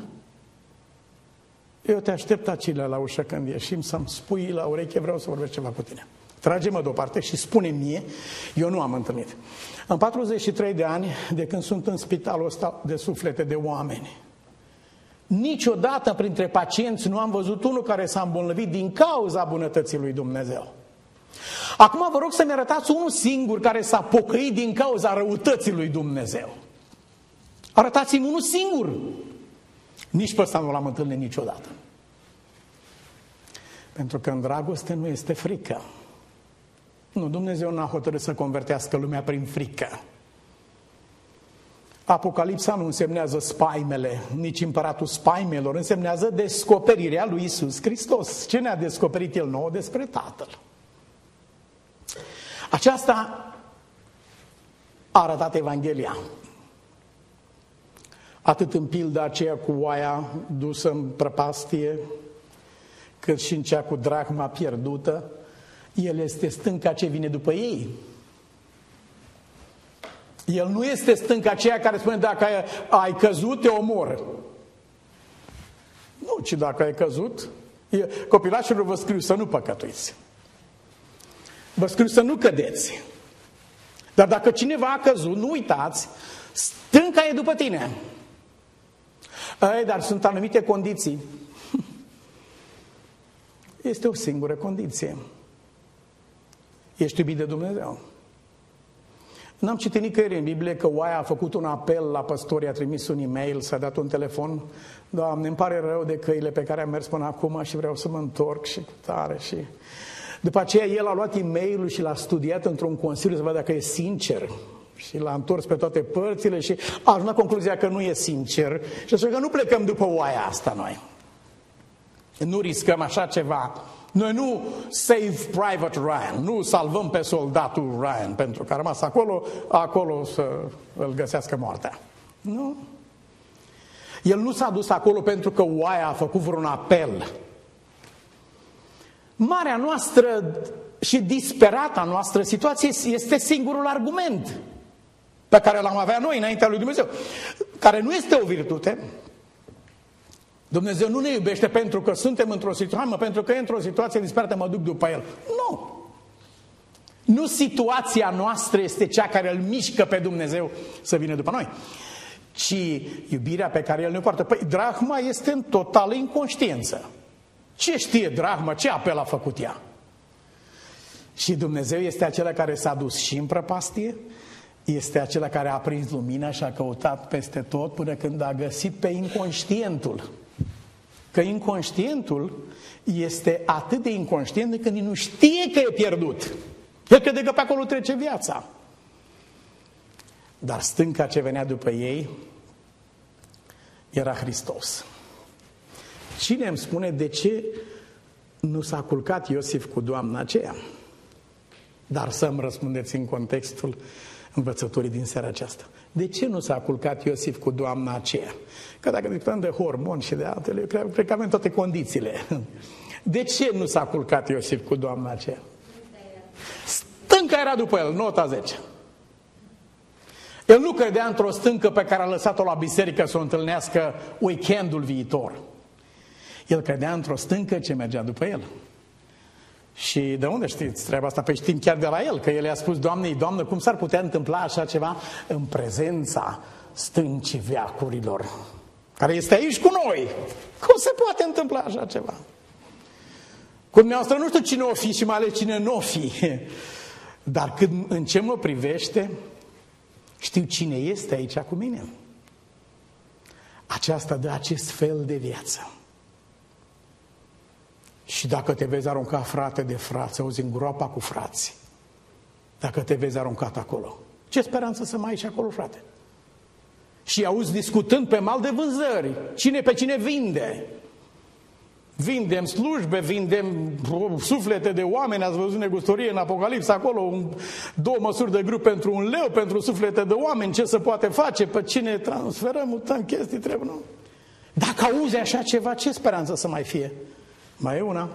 S1: Eu te aștept, Acile, la ușă când ieșim, să-mi spui la ureche: vreau să vorbesc ceva cu tine. Trage-mă deoparte și spune mie. Eu nu am întâlnit. În patruzeci și trei de ani, de când sunt în spitalul ăsta de suflete de oameni, niciodată printre pacienți nu am văzut unul care s-a îmbolnăvit din cauza bunătății lui Dumnezeu. Acum vă rog să-mi arătați unul singur care s-a pocăit din cauza răutății lui Dumnezeu. Arătați-mi unul singur. Nici pe ăsta nu l-am întâlnit niciodată. Pentru că în dragoste nu este frică. Nu, Dumnezeu n-a hotărât să convertească lumea prin frică. Apocalipsa nu însemnează spaimele, nici împăratul spaimelor, însemnează descoperirea lui Iisus Hristos. Ce ne-a descoperit El nouă? Despre Tatăl. Aceasta a arătat Evanghelia. Atât în pilda aceea cu oaia dusă în prăpastie, cât și în cea cu drahma pierdută, El este stânca ce vine după ei. El nu este stânca aceea care spune: dacă ai căzut, te omor. Nu, ci dacă ai căzut, copilașilor, vă scriu să nu păcătuiți. Vă scriu să nu cădeți. Dar dacă cineva a căzut, nu uitați, stânca e după tine. Ei, dar sunt anumite condiții. Este o singură condiție. Ești iubit de Dumnezeu. N-am citit nicăieri în Biblie că oaia a făcut un apel la păstori, a trimis un e-mail, s-a dat un telefon: Doamne, îmi pare rău de căile pe care am mers până acum și vreau să mă întorc și cu tare. Și după aceea el a luat e-mailul și l-a studiat într-un consiliu să vadă dacă e sincer. Și l-a întors pe toate părțile și a ajuns la concluzia că nu e sincer. Și așa că nu plecăm după oaia asta noi. Nu riscăm așa ceva. Noi nu save Private Ryan, nu salvăm pe soldatul Ryan pentru că a rămas acolo, acolo să îl găsească moartea. Nu. El nu s-a dus acolo pentru că oaia a făcut vreun apel. Marea noastră și disperata noastră situație este singurul argument pe care l-am avea noi înaintea lui Dumnezeu, care nu este o virtute. Dumnezeu nu ne iubește pentru că suntem într-o situație, mă, pentru că e într-o situație disperată, mă duc după El. Nu! Nu situația noastră este cea care îl mișcă pe Dumnezeu să vină după noi, ci iubirea pe care El ne poartă. Păi drahma este în totală inconștiență. Ce știe drahma? Ce apel a făcut ea? Și Dumnezeu este acela care s-a dus și în prăpastie, este acela care a aprins lumina și a căutat peste tot până când a găsit pe inconștientul. Că inconștientul este atât de inconștient de când nu știe că e pierdut. El crede că pe acolo trece viața. Dar stânca ce venea după ei era Hristos. Cine îmi spune de ce nu s-a culcat Iosif cu doamna aceea? Dar să-mi răspundeți în contextul învățăturii din seara aceasta. De ce nu s-a culcat Iosif cu doamna aceea? Că dacă discutăm de hormoni și de altele, eu cred, cred că avem toate condițiile. De ce nu s-a culcat Iosif cu doamna aceea? Stânca era după el, nota zece. El nu credea într-o stâncă pe care a lăsat-o la biserică să o întâlnească weekendul viitor. El credea într-o stâncă ce mergea după el. Și de unde știți treaba asta? Păi știm chiar de la el, că el i-a spus Doamnei, Doamnă, cum s-ar putea întâmpla așa ceva în prezența stâncii veacurilor, care este aici cu noi? Cum se poate întâmpla așa ceva? Cu dumneavoastră nu știu cine o fi și mai ales cine nu o fi, dar când, în ce mă privește, știu cine este aici cu mine. Aceasta dă acest fel de viață. Și dacă te vezi aruncat frate de frați, auzi în groapa cu frații, dacă te vezi aruncat acolo, ce speranță să mai ai și acolo, frate? Și auzi discutând pe mal de vânzări, cine pe cine vinde. Vindem slujbe, vindem suflete de oameni, ați văzut negustorie în Apocalipsa acolo, un, două măsuri de grup pentru un leu, pentru suflete de oameni, ce se poate face, pe cine transferăm, mutăm chestii, trebuie, nu? Dacă auzi așa ceva, ce speranță să mai fie? Mai e una.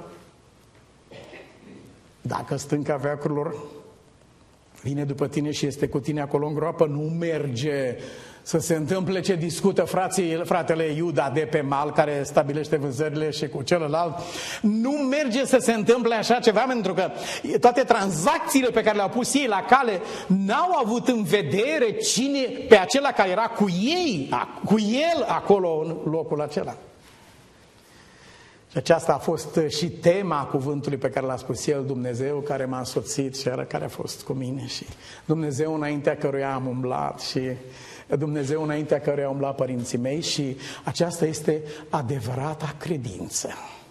S1: Dacă stânca veacurilor vine după tine și este cu tine acolo în groapă, nu merge să se întâmple ce discută frații, fratele Iuda de pe mal, care stabilește vânzările, și cu celălalt. Nu merge să se întâmple așa ceva, pentru că toate tranzacțiile pe care le-au pus ei la cale n-au avut în vedere cine, pe acela care era cu ei, cu el acolo în locul acela. Și aceasta a fost și tema cuvântului pe care l-a spus el, Dumnezeu care m-a însoțit și care a fost cu mine, și Dumnezeu înaintea căruia am umblat, și Dumnezeu înaintea căruia au umblat părinții mei, și aceasta este adevărata credință.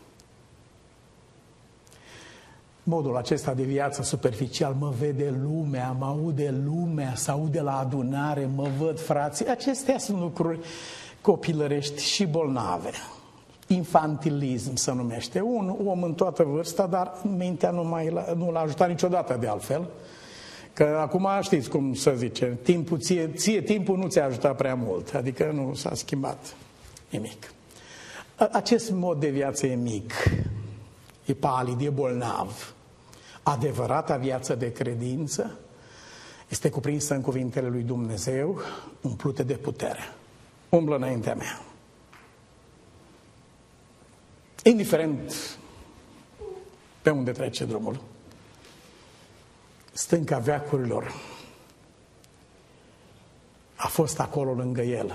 S1: Modul acesta de viață superficial, mă vede lumea, mă aude lumea, se aude la adunare, mă văd frații, acestea sunt lucruri copilărești și bolnave. Infantilism se numește. Un om în toată vârsta, dar mintea nu, mai, nu l-a ajutat niciodată de altfel. Că acum știți cum să zice, timpul, ție, ție timpul nu ți-a ajutat prea mult, adică nu s-a schimbat nimic. Acest mod de viață e mic, e palid, e bolnav. Adevărata viață de credință este cuprinsă în cuvintele lui Dumnezeu, umplute de putere. Umblă înaintea mea. Indiferent pe unde trece drumul, stânca veacurilor a fost acolo lângă el.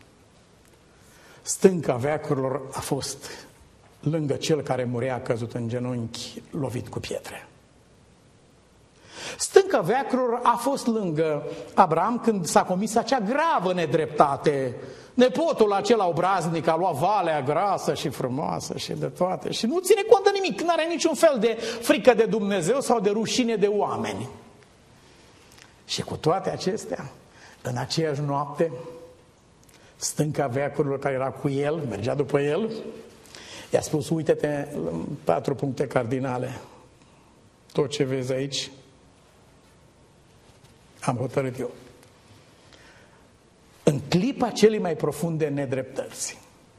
S1: Stânca veacurilor a fost lângă cel care murea căzut în genunchi, lovit cu pietre. Stânca veacurilor a fost lângă Abraham când s-a comis acea gravă nedreptate. Nepotul acela obraznic a luat valea grasă și frumoasă și de toate și nu ține cont de nimic, nu are niciun fel de frică de Dumnezeu sau de rușine de oameni. Și cu toate acestea, în aceeași noapte, stânca veacurilor care era cu el, mergea după el, i-a spus, uite-te în patru puncte cardinale, tot ce vezi aici, am hotărât eu. În clipa celei mai profunde nedreptăți,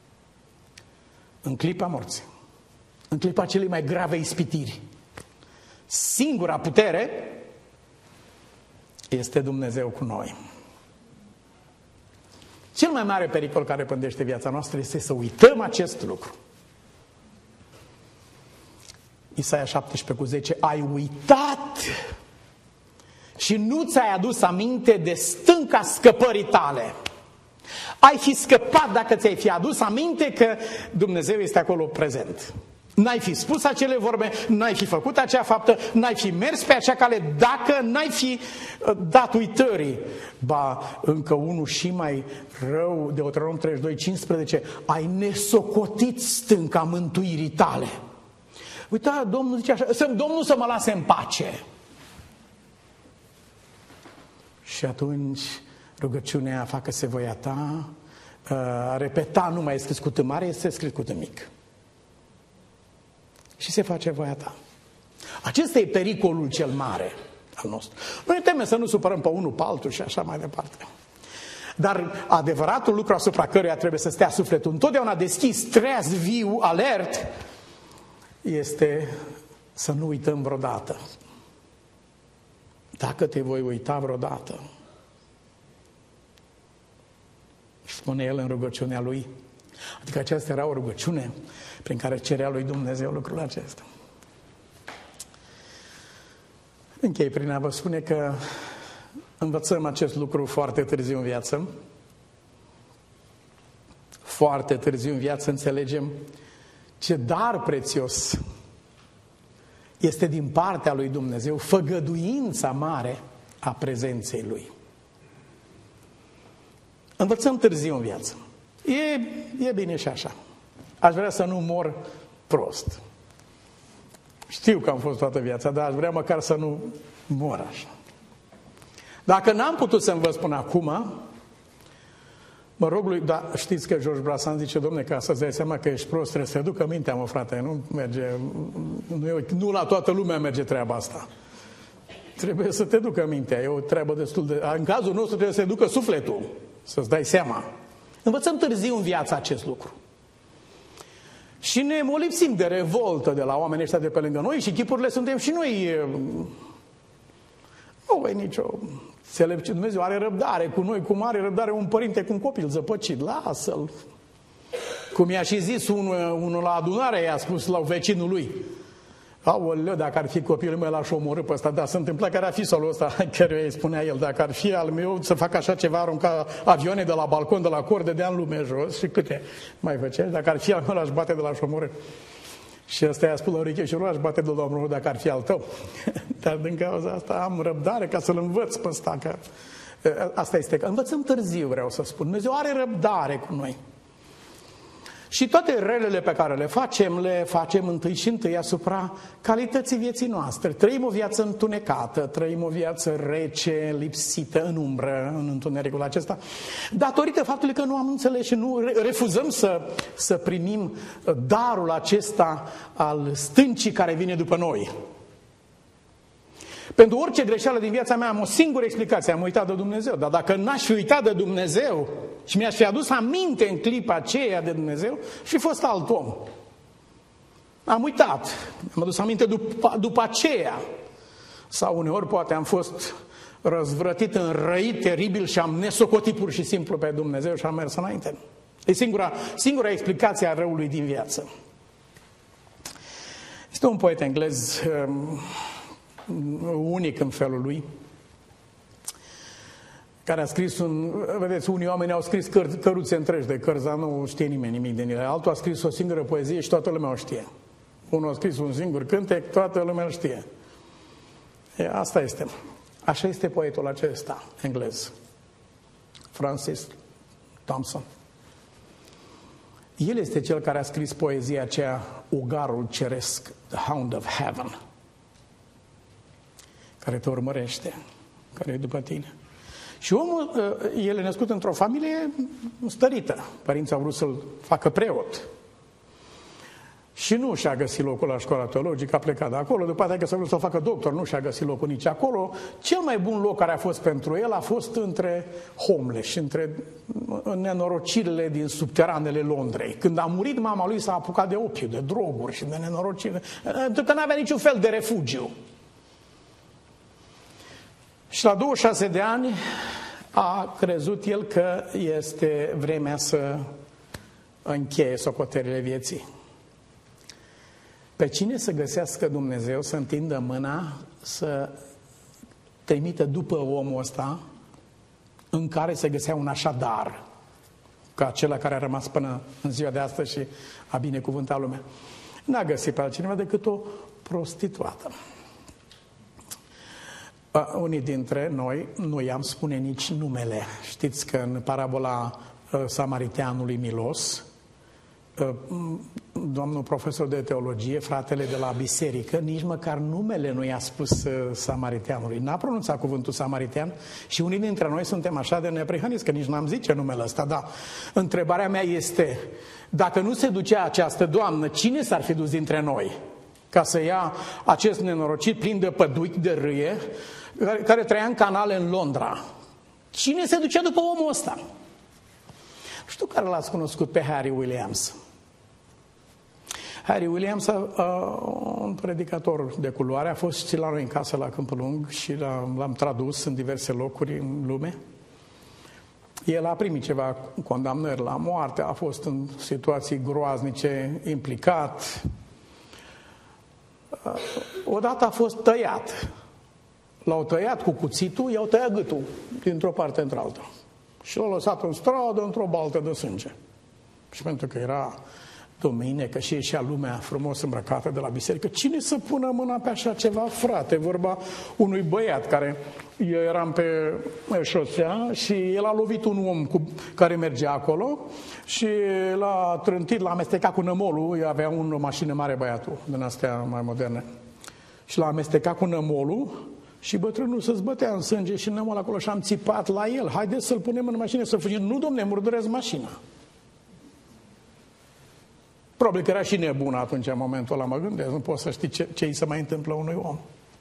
S1: în clipa morții, în clipa celei mai grave ispitiri, singura putere este Dumnezeu cu noi. Cel mai mare pericol care pândește viața noastră este să uităm acest lucru. Isaia șaptesprezece cu zece, ai uitat și nu ți-ai adus aminte de stânca scăpării tale. Ai fi scăpat dacă ți-ai fi adus aminte că Dumnezeu este acolo prezent. N-ai fi spus acele vorbe, n-ai fi făcut acea faptă, n-ai fi mers pe acea cale dacă n-ai fi dat uitării. Ba, încă unul și mai rău, Deuteronom treizeci și doi, cincisprezece, ai nesocotit stânca mântuirii tale. Uita, Domnul zice așa, Domnul să mă lase în pace. Și atunci rugăciunea, facă-se voia ta, a repeta nu mai este scris cu T mare, este scris cu T mic. Și se face voia ta. Acesta e pericolul cel mare al nostru. Nu ne teme să nu supărăm pe unul, pe altul și așa mai departe. Dar adevăratul lucru asupra căruia trebuie să stea sufletul întotdeauna deschis, treaz, viu, alert, este să nu uităm vreodată. dacă te voi uita vreodată. Spune el în rugăciunea lui. Adică aceasta era o rugăciune prin care cerea lui Dumnezeu lucrul acesta. Închei prin a vă spune că învățăm acest lucru foarte târziu în viață. Foarte târziu în viață înțelegem ce dar prețios este din partea lui Dumnezeu făgăduința mare a prezenței Lui. Învățăm târziu în viață. E, e bine și așa. Aș vrea să nu mor prost. Știu că am fost toată viața, dar aș vrea măcar să nu mor așa. Dacă n-am putut să-mi vă spun acum, mă rog lui, dar știți că George Brassens zice, domne, ca să-ți dai seama că ești prost, trebuie să te ducă mintea, mă, frate, nu merge, nu, nu la toată lumea merge treaba asta. Trebuie să te ducă mintea, e o treabă destul de... În cazul nostru trebuie să te ducă sufletul, să-ți dai seama. Învățăm târziu în viață acest lucru. Și ne molipsim de revoltă de la oamenii ăștia de pe lângă noi și chipurile suntem și noi. Nu e nicio înțelepciune. Dumnezeu are răbdare cu noi, cum are răbdare un părinte cu un copil zăpăcit. Lasă-l. Cum i-a și zis unul, unul la adunare, i-a spus la vecinul lui. Aoleu, dacă ar fi copilul meu, l-aș omorî pe ăsta. Dar se întâmpla că era fisul ăsta, căruia îi spunea el, dacă ar fi al meu să fac așa ceva, arunca avioane de la balcon, de la corde, de în lume jos și câte mai făcea. Dacă ar fi al meu, l-aș bate de la omorî. Și ăsta i-a spus la ureche și nu l-aș bate de la omorâ dacă ar fi al tău. Dar din cauza asta am răbdare ca să-l învăț pe ăsta. Că... Asta este că învățăm târziu, vreau să spun. Dumnezeu are răbdare cu noi. Și toate relele pe care le facem, le facem întâi și întâi asupra calității vieții noastre. Trăim o viață întunecată, trăim o viață rece, lipsită, în umbră, în întunericul acesta, datorită faptului că nu am înțeles și nu refuzăm să, să primim darul acesta al stâncii care vine după noi. Pentru orice greșeală din viața mea am o singură explicație, am uitat de Dumnezeu. Dar dacă n-aș fi uitat de Dumnezeu și mi-aș fi adus aminte în clipa aceea de Dumnezeu, și fost alt om. Am uitat, am adus aminte după, după aceea. Sau uneori poate am fost răzvrătit, înrăit, teribil și am nesocotit pur și simplu pe Dumnezeu și am mers înainte. E singura, singura explicație a răului din viață. Este un poet englez... Um, unic în felul lui, care a scris un... Vedeți, unii oameni au scris căr, căruțe întregi de cărți, dar nu știe nimeni nimic din ele. Altul a scris o singură poezie și toată lumea o știe. Unul a scris un singur cântec, toată lumea o știe. E, asta este. Așa este poetul acesta, englez. Francis Thompson. El este cel care a scris poezia aceea, Ugarul Ceresc, The Hound of Heaven, care te urmărește, care e după tine. Și omul, el e născut într-o familie stărită. Părinții au vrut să-l facă preot. Și nu și-a găsit locul la școala teologică, a plecat de acolo. După aceea că s-a vrut să-l facă doctor, nu și-a găsit locul nici acolo. Cel mai bun loc care a fost pentru el a fost între homeless, între nenorocirile din subteranele Londrei. Când a murit, mama lui s-a apucat de opiu, de droguri și de nenorocire, pentru că n-avea niciun fel de refugiu. Și la douăzeci și șase de ani a crezut el că este vremea să încheie socotelile vieții. Pe cine să găsească Dumnezeu să întindă mâna, să trimită după omul ăsta în care se găsea un așa dar, ca acela care a rămas până în ziua de astăzi și a binecuvântat lumea. N-a găsit pe altcineva decât o prostituată. Unii dintre noi nu i-am spune nici numele. Știți că în parabola samariteanului milos, domnul profesor de teologie, fratele de la biserică, nici măcar numele nu i-a spus samariteanului. N-a pronunțat cuvântul samaritean și unii dintre noi suntem așa de neprihăniți că nici n-am zice numele ăsta. Dar întrebarea mea este, dacă nu se ducea această doamnă, cine s-ar fi dus dintre noi ca să ia acest nenorocit plin de păduchi, de râie, care, care trăia în canale în Londra? Cine se ducea după omul ăsta? Știu care l-ați cunoscut pe Harry Williams. Harry Williams, un predicator de culoare, a fost și la noi în casă la Câmpul Lung și l-am tradus în diverse locuri în lume. El a primit ceva condamnări la moarte, a fost în situații groaznice, implicat. Odată a fost tăiat. L-au tăiat cu cuțitul, i-au tăiat gâtul dintr-o parte într-alta. Și l-au lăsat în stradă, într-o baltă de sânge. Și pentru că era duminică și ieșea lumea frumos îmbrăcată de la biserică, cine să pună mâna pe așa ceva, frate? Vorba unui băiat care, eu eram pe șosea și el a lovit un om cu, care mergea acolo și l-a trântit, l-a amestecat cu nămolul, avea o mașină mare băiatul, din astea mai moderne. Și l-a amestecat cu nămolul și bătrânul se zbătea în sânge și nămol acolo și am țipat la el. Haideți să-l punem în mașină să fugim. Nu, domne, murdăresc mașina. Probabil că era și nebun atunci, în momentul ăla, mă gândesc, nu poți să știi ce, ce îi se mai întâmplă unui om.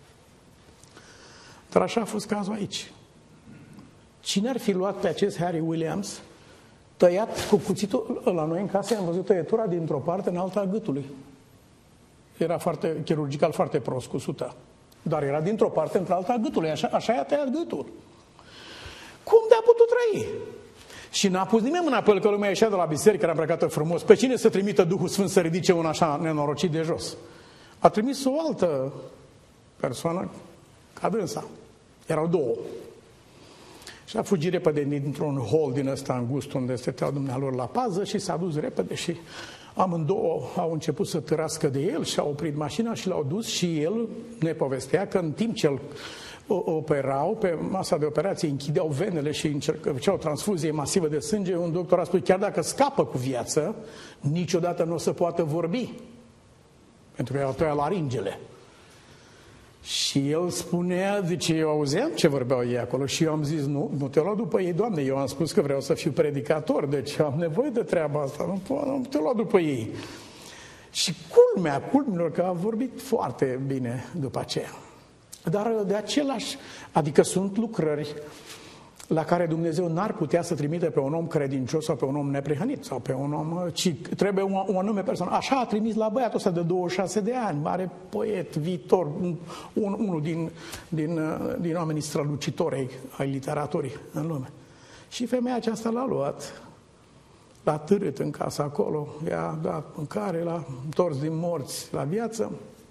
S1: Dar așa a fost cazul aici. Cine ar fi luat pe acest Harry Williams, tăiat cu cuțitul, la noi în casă am văzut tăietura dintr-o parte în alta a gâtului. Era foarte, chirurgical foarte prost, cu sută. Dar era dintr-o parte într-alta a gâtului, așa, așa i-a tăiat gâtul. Cum de-a putut trăi? Și n-a pus nimeni mâna pe el, că lumea ieșea de la biserică, era îmbrăcată frumos. Pe cine să trimită Duhul Sfânt să ridice un așa nenorocit de jos? A trimis o altă persoană ca dânsa. Erau două. Și a fugit repede dintr-un hol din ăsta îngust unde stăteau dumnealor la pază și s-a dus repede și amândouă au început să târască de el și au oprit mașina și l-au dus și el ne povestea că în timp ce îl operau, pe masa de operație închideau venele și făceau transfuzie masivă de sânge, un doctor a spus, chiar dacă scapă cu viață, niciodată nu o să poată vorbi. Pentru că i-au tăiat laringele. Și el spunea, zice, eu auzeam ce vorbeau ei acolo și eu am zis, nu, nu te lua după ei, Doamne, eu am spus că vreau să fiu predicator, deci am nevoie de treaba asta, nu, nu te lua după ei. Și culmea, culmilor, că a vorbit foarte bine după aceea. Dar de același, adică sunt lucrări la care Dumnezeu n-ar putea să trimite pe un om credincios sau pe un om neprihănit sau pe un om, ci trebuie o, o anume persoană. Așa a trimis la băiatul ăsta de douăzeci și șase de ani, mare poet, viitor, un, unul din, din, din oamenii strălucitori ai, ai literaturii în lume. Și femeia aceasta l-a luat, l-a târât în casă acolo, i-a dat mâncare, l-a întors din morți la viață.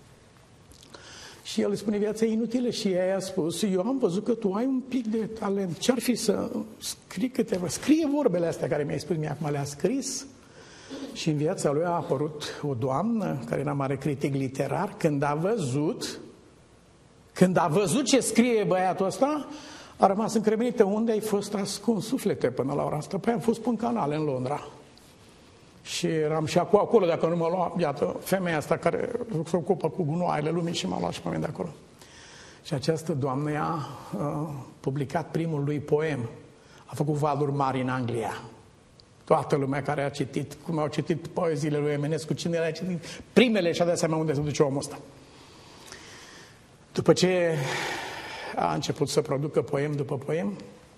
S1: Și el îi spune, viața e inutilă și ea i-a spus, eu am văzut că tu ai un pic de talent, ce-ar fi să scrii câteva, scrie vorbele astea care mi-ai spus, mie acum le-a scris. Și în viața lui a apărut o doamnă, care era mare critic literar, când a văzut, când a văzut ce scrie băiatul ăsta, a rămas încremenită, unde ai fost ascuns suflete până la ora asta? Păi am fost pe un canal în Londra. Și eram și acolo, acolo, dacă nu mă lua, iată, femeia asta care se ocupă cu gunoaiele lumii și m-a luat și pe mine de acolo. Și această doamnă a uh, publicat primul lui poem. A făcut valuri mari în Anglia. Toată lumea care a citit, cum au citit poeziile lui Eminescu, cine le-a citit, primele și-a dat seama unde se duce omul ăsta. După ce a început să producă poem după poem,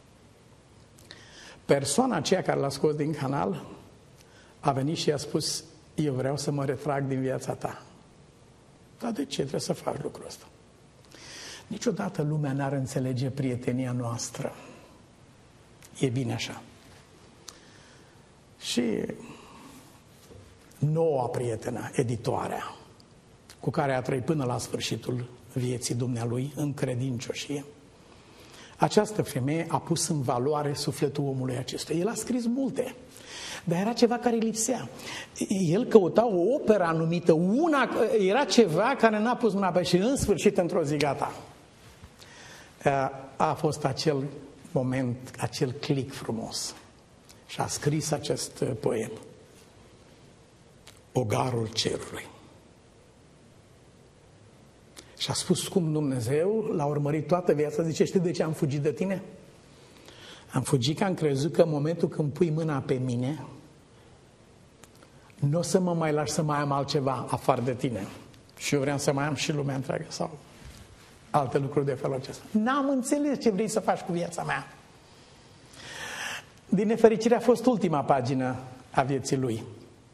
S1: persoana aceea care l-a scos din canal a venit și i-a spus, eu vreau să mă retrag din viața ta. Dar de ce trebuie să faci lucrul ăsta? Niciodată lumea n-ar înțelege prietenia noastră. E bine așa. Și noua prietenă, editoarea, cu care a trăit până la sfârșitul vieții dumnealui în credincioșie, această femeie a pus în valoare sufletul omului acesta. El a scris multe. Dar era ceva care lipsea. El căuta o operă anumită, una, era ceva care n-a pus mâna pe și în sfârșit într-o zi gata. A fost acel moment, acel click frumos. Și a scris acest poem. Ogarul cerului. Și a spus cum Dumnezeu l-a urmărit toată viața. Zice, știi de ce am fugit de tine? Am fugit că am crezut că în momentul când pui mâna pe mine, nu o să mă mai lași să mai am altceva afară de tine. Și eu vreau să mai am și lumea întreagă sau alte lucruri de felul acesta. N-am înțeles ce vrei să faci cu viața mea. Din nefericire a fost ultima pagină a vieții lui.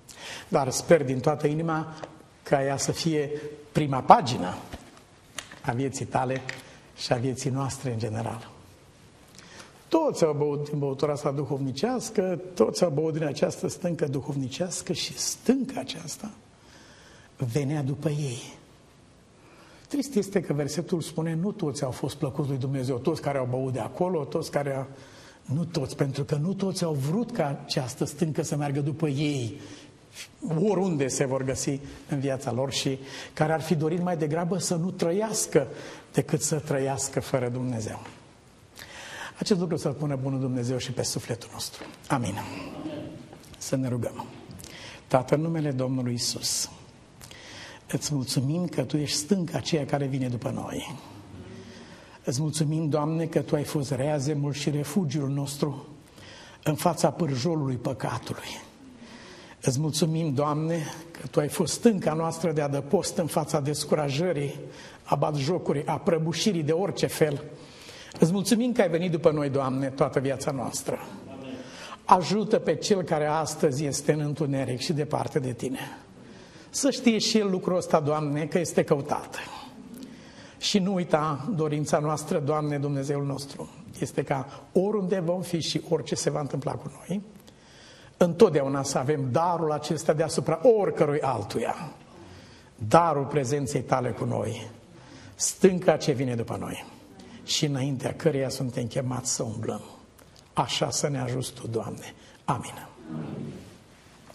S1: dar sper din toată inima ca ea să fie prima pagină a vieții tale și a vieții noastre în general. Toți au băut din băutura asta duhovnicească, toți au băut din această stâncă duhovnicească și stânca aceasta venea după ei. Trist este că versetul spune, nu toți au fost plăcuți lui Dumnezeu, toți care au băut de acolo, toți care au... Nu toți, pentru că nu toți au vrut ca această stâncă să meargă după ei, oriunde se vor găsi în viața lor, și care ar fi dorit mai degrabă să nu trăiască decât să trăiască fără Dumnezeu. Acest lucru să-l pună bunul Dumnezeu și pe sufletul nostru. Amin. Să ne rugăm. Tată, în numele Domnului Iisus, îți mulțumim că Tu ești stânca aceea care vine după noi. Îți mulțumim, Doamne, că Tu ai fost reazemul și refugiul nostru în fața pârjolului păcatului. Îți mulțumim, Doamne, că Tu ai fost stânca noastră de adăpost în fața descurajării, a batjocurii, a prăbușirii de orice fel. Îți mulțumim că ai venit după noi, Doamne, toată viața noastră. Ajută pe cel care astăzi este în întuneric și departe de Tine. Să știe și el lucrul ăsta, Doamne, că este căutat. Și nu uita, dorința noastră, Doamne, Dumnezeul nostru, este ca oriunde vom fi și orice se va întâmpla cu noi, întotdeauna să avem darul acesta deasupra oricărui altuia. Darul prezenței Tale cu noi, stânca ce vine după noi și înaintea căreia suntem chemați să umblăm. Așa să ne ajuți Tu, Doamne. Amin. Amin.